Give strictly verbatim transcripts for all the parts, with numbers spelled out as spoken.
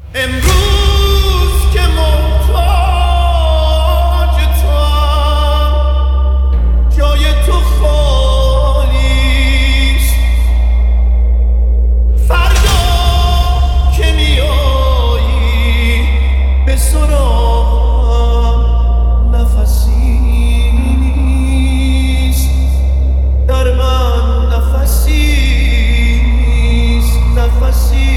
امروز که محتاج توام، جای تو خالیست. فردا که میایی به سراغم، نفسی نیست در من، نفسی نیست، نفسی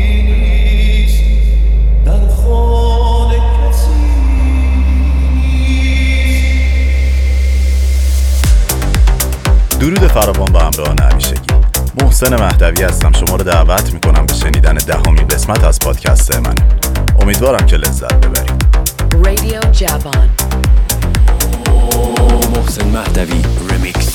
درود فراوان با همراهان همیشگی. محسن مهدوی هستم. شما رو دعوت میکنم به شنیدن دهمین قسمت از پادکست من. امیدوارم که لذت ببرید. رادیو جوان، محسن مهدوی ریمیکس.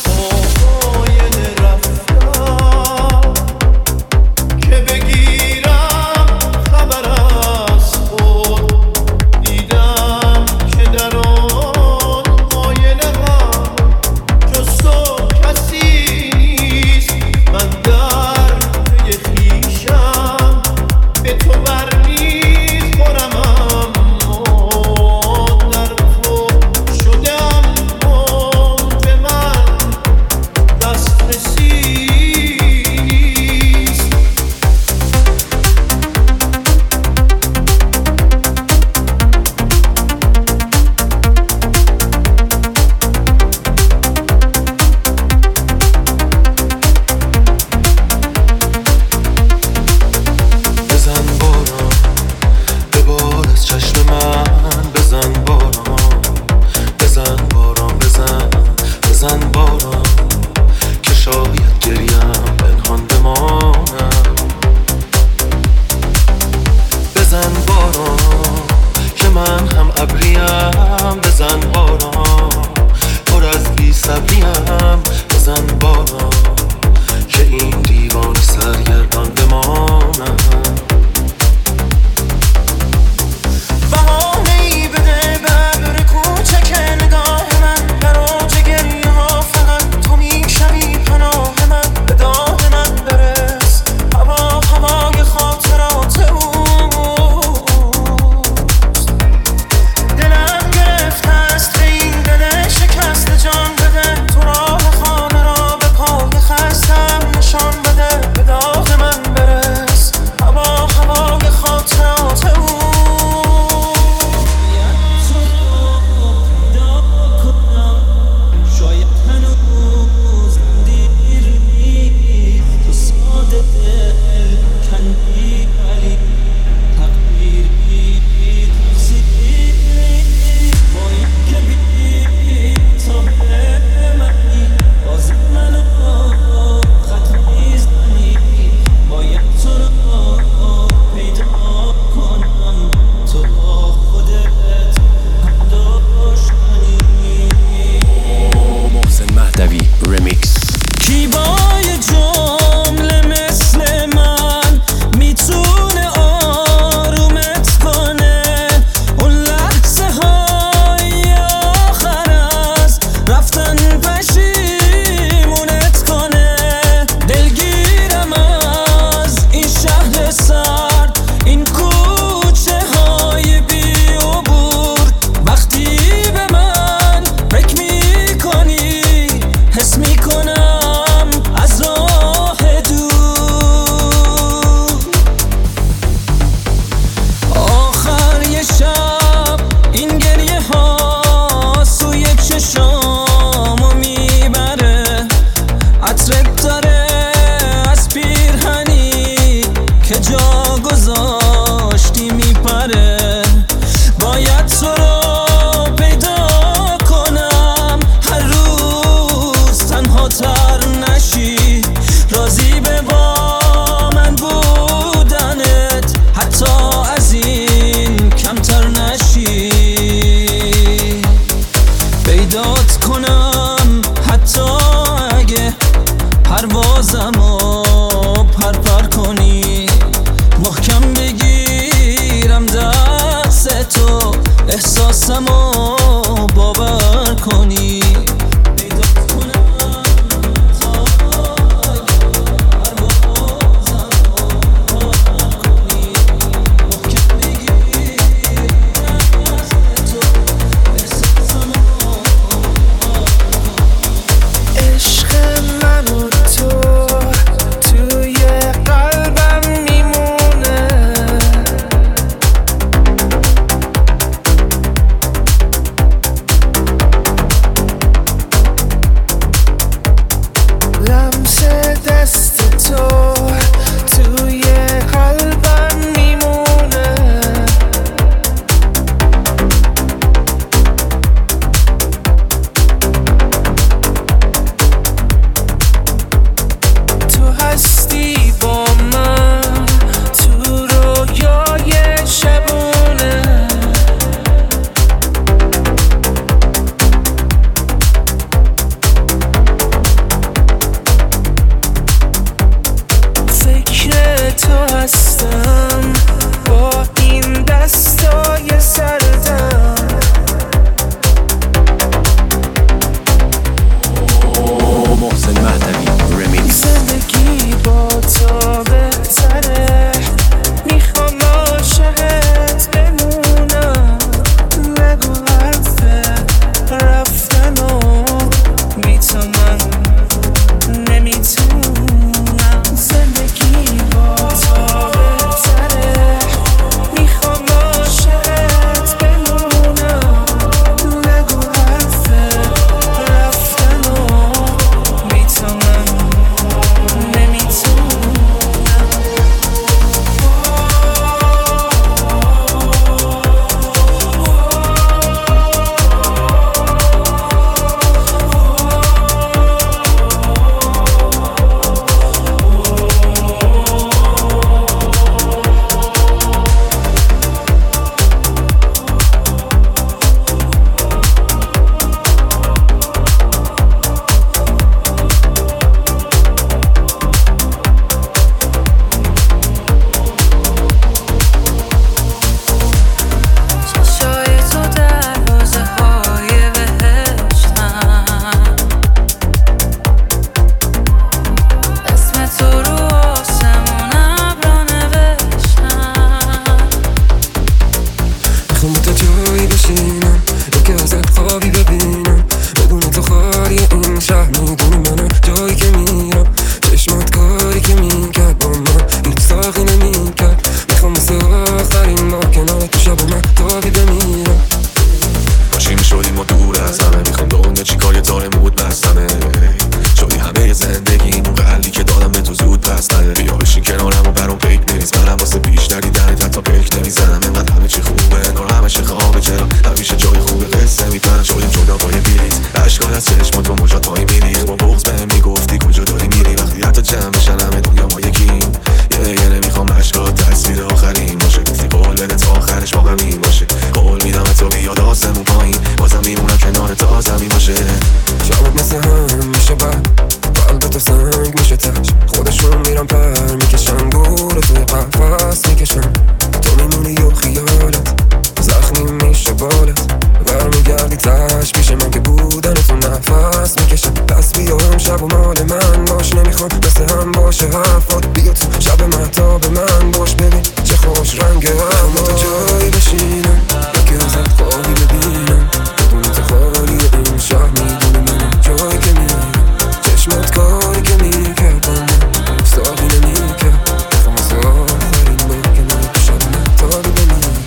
آخرین ما کنار تو شب و من تابی بمیرم. باشی میشدیم ما دور از همه، میخوام دنیا چی کار یه داره مود بستمه. شدی همه زندگی این اون قلبی که دادم به تو زود پس نده. بیا بشین کنارم و برام پیک بریز، منم واسه پیش ندیدنت حتی پیک نمیزنم. اینقدر همه چی خوبه انگار همشه خوابه، چرا همیشه جای خوبه قصه میپرم. شدیم جدا با یه بیلیز، اشکال از چشمات و مجاد پایی میریخ. با بغض بهم میگفتی کجا داری میری، وقتی حتی جمع بشن همه دنیا ما یکیم. یه یه نمیخوام اشکات تصویر آخرین باشه، گفتی قول بده تا آخرش با غمین باشه. قول میدم تو بیاد آسمون پایین، بازم میمونم کنار تا زمین باشه. شبت مثل هم میشه بعد قلبت سنگ میشه تش، خودشون میرم پر میکشن گوره توی قفص میکشن. تو میمونی و خیالت زخمی میشه بالت، برمیگردی تش میشه من که بودن تو نفس میکشن. پس بیا هم شب و مال من باش، نمیخوام مثل هم باشه حرفات. بیا تو شب مهتاب من باش، ببین چه خوش رنگه هم. ما تو جایی بشینم یکی ازت خواهی ببینم، بدون تو خالی این شهر میدونی منم جایی که میرم. چشمت کاری که میکردم ساقی نمیکرد، بخوام از آخرین با کنار تو شب مهتابی بمیرم.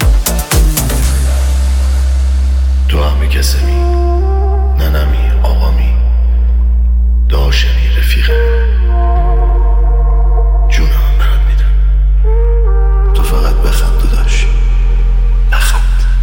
تو همه کسمی، ننمی آقامی، داشمی رفیقمی، جونم برات میدم. تو فقط بخند و داشت بخند.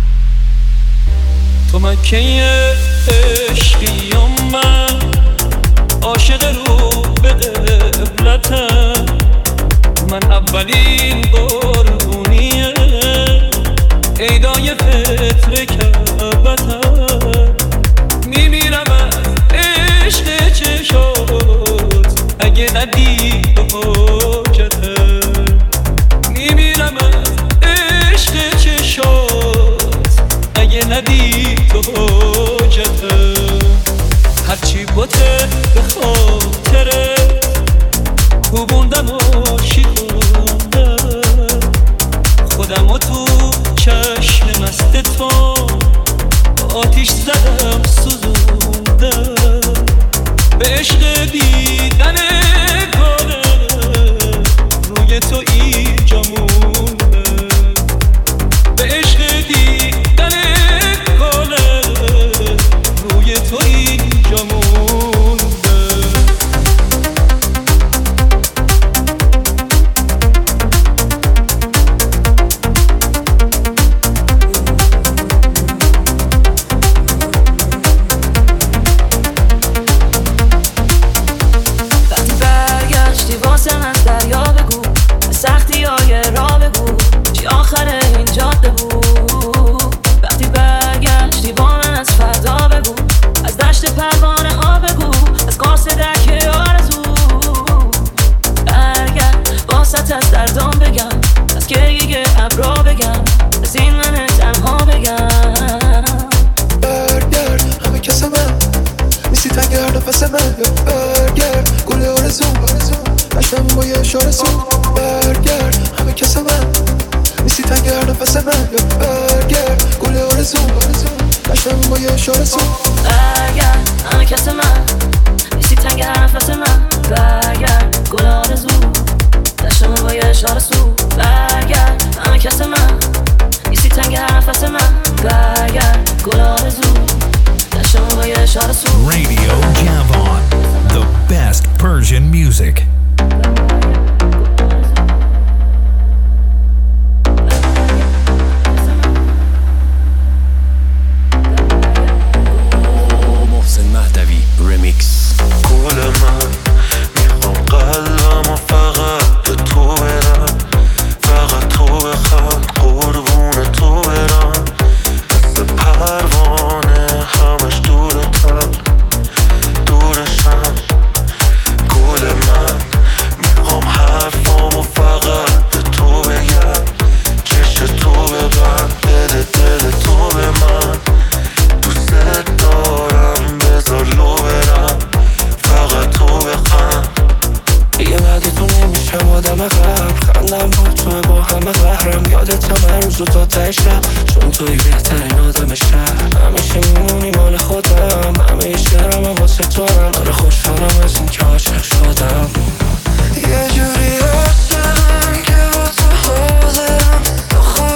تو مکه عشقیم، من عاشق رو به قبلتم. من اولین قربونیه عیدای فطر کعبتم. میمیرم از عشق چشات اگه ندید حاجتم. میمیرم از عشق چشات اگه ندید حاجتم. هرچی بوده به خاطره کوبوندم و شیکوندم، خودم و تو چشم مست تو آتیش زدم سوزوندم. به عشق دیدن کاره روی تو اینجا موندم. به عشق دیدن کاره روی تو اینجا موندم. Radio Javon, the best Persian music. محسن مهدوی remix. گل من میخوام قلبم فقط به تو برم، فقط تو بخند قربون تو برم. مثل پروانه همش دورتم دورشم. گل من میخوام حرفامو فقط به تو بگم، چش تو ببند بده دل تو به من. دوست دارم بذار لو برم، فقط تو بخند. یه بعدی تو نمیشم آدم غرب، خندم با تو با همه قهرم. یادتم هر روز و تا تشم، چون توی بهترین آدم شهر. همیشه میمونی مال خودم، همه شعرم هم واسه تو هم. آره خوشحالم از این که عاشق شدم. یه جوری عاشقم که با تو حاضرم، تو خود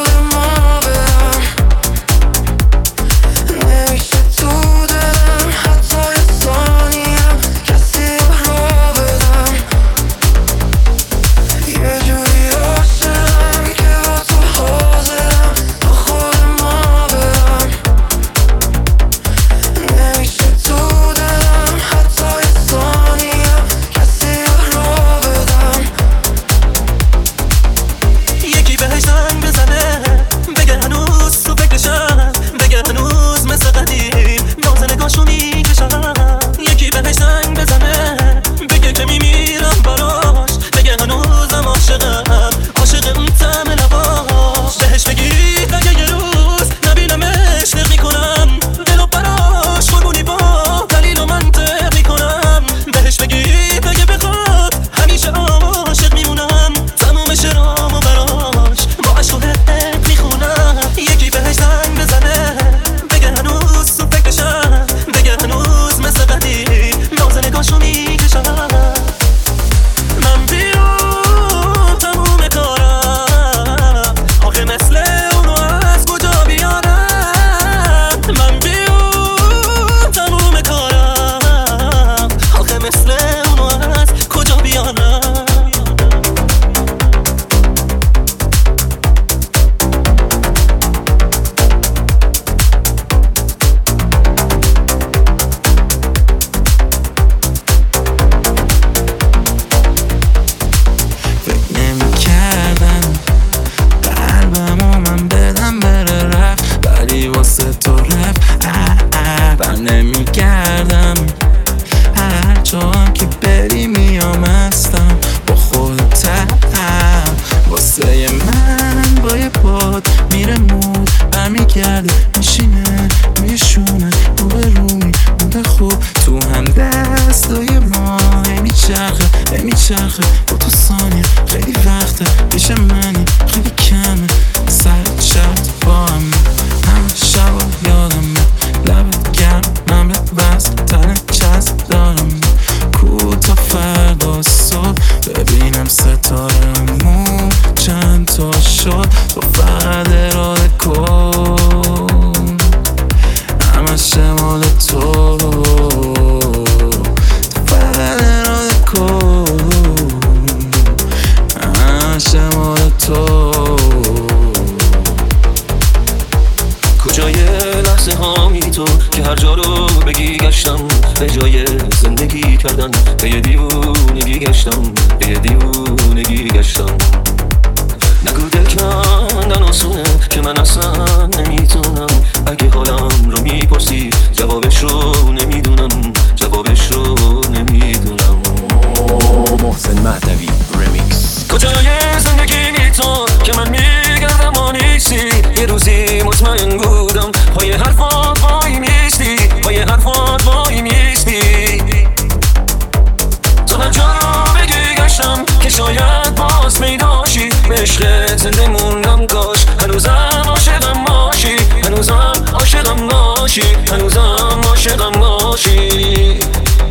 میاد میره مود برمیگرده میشینه میشونه رو به رومی مونده خوب تو هم دستای ما میچرخه میچرخه با تو ثانیه خیلی وقته پیش منی خیلی کمه سر شرط با هم همه شبا یادمه لبت گرم مملت بست تن چسب دارم کو تا فردا صبح ببینم ستارمون چند تا شد تو فقط اراده کن همه شمال تو تو فقط اراده کن همه شمال تو کجای لحظه هامی تو که هر جا رو بگی گشتم به جای زندگی کردن به یه دیوونگی گشتم به یه دیوونگی گشتم نگو دل کندن آسونه که من اصلا نمیتونم اگه حالم رو میپرسی جوابش رو نمیدونم جوابش رو نمیدونم محسن مهدوی رمیکس کجای زندگی تو که من میگردم و نیستی یه روزی مطمئن بودم پای حرفات وای میستی پای حرفات وای میستی تو هر جا رو بگی گشتم که شاید باز میداشی به عشقت زنده موندم کاش هنوزم عاشقم باشی هنوزم عاشقم باشی هنوزم عاشقم باشی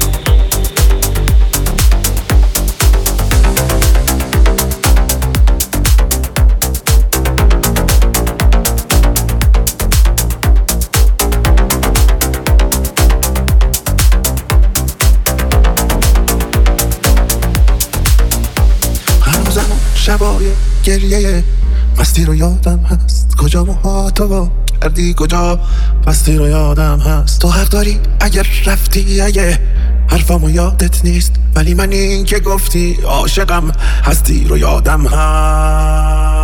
شبای گریه مستی رو یادم هست کجا موهاتو کردی کجا مستی رو یادم هست تو حق داری اگر رفتی اگه حرفامو یادت نیست ولی من این که گفتی عاشقم هستی رو یادم هست